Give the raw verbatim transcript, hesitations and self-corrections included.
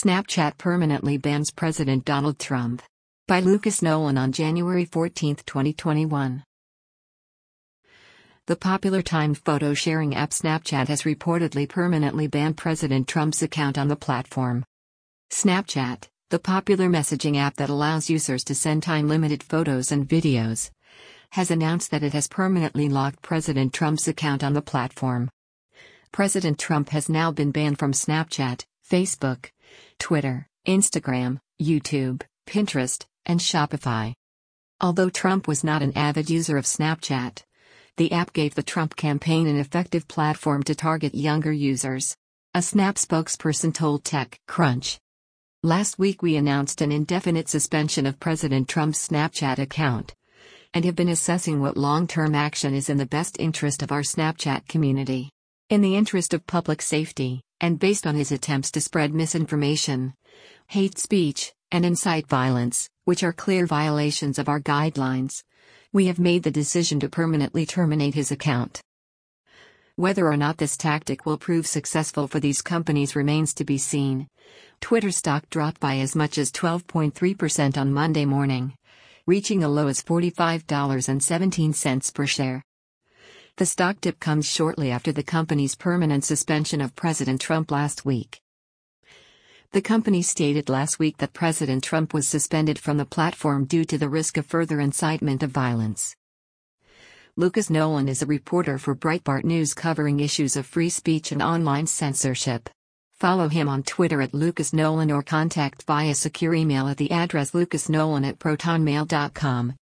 Snapchat permanently bans President Donald Trump. By Lucas Nolan on January fourteenth, twenty twenty-one. The popular timed photo sharing app Snapchat has reportedly permanently banned President Trump's account on the platform. Snapchat, the popular messaging app that allows users to send time-limited photos and videos, has announced that it has permanently locked President Trump's account on the platform. President Trump has now been banned from Snapchat, Facebook, Twitter, Instagram, YouTube, Pinterest, and Shopify. Although Trump was not an avid user of Snapchat, the app gave the Trump campaign an effective platform to target younger users. A Snap spokesperson told TechCrunch. Last week we announced an indefinite suspension of President Trump's Snapchat account, and have been assessing what long-term action is in the best interest of our Snapchat community. In the interest of public safety, and based on his attempts to spread misinformation, hate speech, and incite violence, which are clear violations of our guidelines, we have made the decision to permanently terminate his account. Whether or not this tactic will prove successful for these companies remains to be seen. Twitter stock dropped by as much as twelve point three percent on Monday morning, reaching a low as forty-five dollars and seventeen cents per share. The stock dip comes shortly after the company's permanent suspension of President Trump last week. The company stated last week that President Trump was suspended from the platform due to the risk of further incitement of violence. Lucas Nolan is a reporter for Breitbart News covering issues of free speech and online censorship. Follow him on Twitter at Lucas Nolan or contact via secure email at the address lucasnolan at protonmail dot com.